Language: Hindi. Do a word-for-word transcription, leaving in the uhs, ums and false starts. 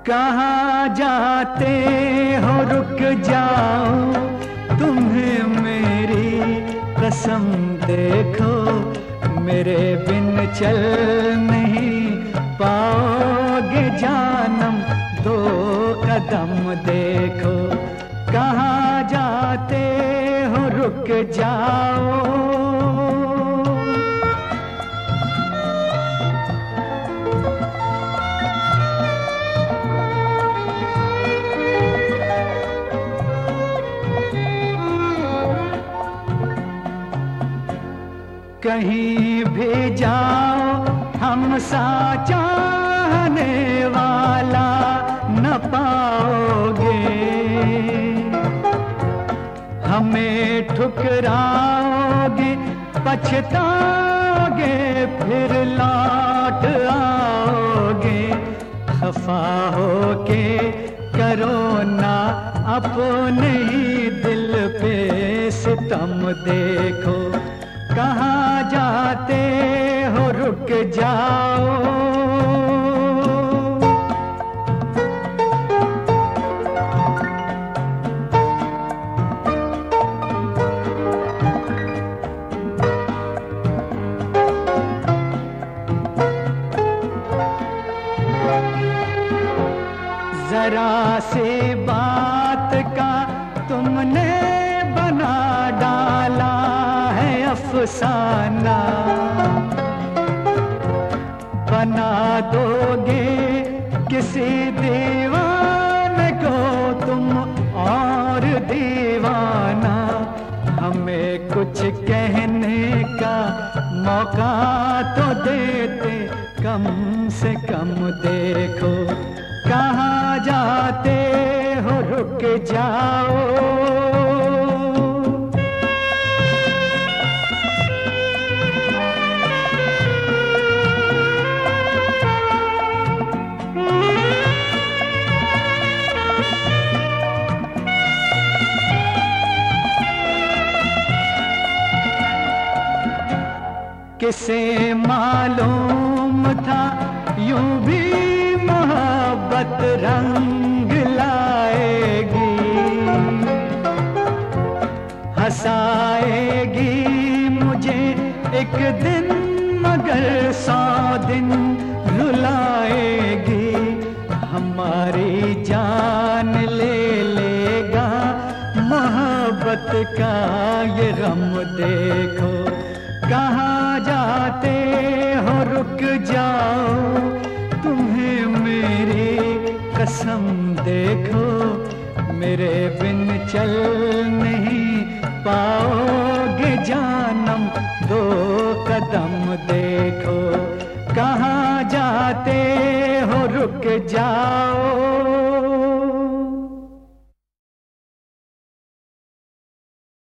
कहाँ जाते हो रुक जाओ, तुम्हें मेरी कसम देखो, मेरे बिन चल नहीं पाओगे जानम, दो कदम देखो। कहाँ जाते हो रुक जाओ। कहीं भी जाओ हम सा चाहने वाला न पाओगे, हमें ठुकराओगे पछताओगे फिर लौट आओगे। खफा होके करो ना अपने ही दिल पे सितम देखो। कहाँ जाते हो रुक जाओ। जरा से बात का तुमने बना डाला है अफसाना, बना दोगे किसी दीवाने को तुम और दीवाना। हमें कुछ कहने का मौका तो देते, कम से कम देखो। कहाँ जाते हो रुक जाओ। किसे मालूम था यूं भी मोहब्बत रंग लाएगी, हंसाएगी मुझे एक दिन मगर सौ दिन रुलाएगी। हमारी जान ले लेगा मोहब्बत का ये गम देखो। कहाँ जाते हो रुक जाओ, तुम्हें मेरी कसम देखो, मेरे बिन चल नहीं पाओगे जानम, दो कदम देखो। कहाँ जाते हो रुक जाओ।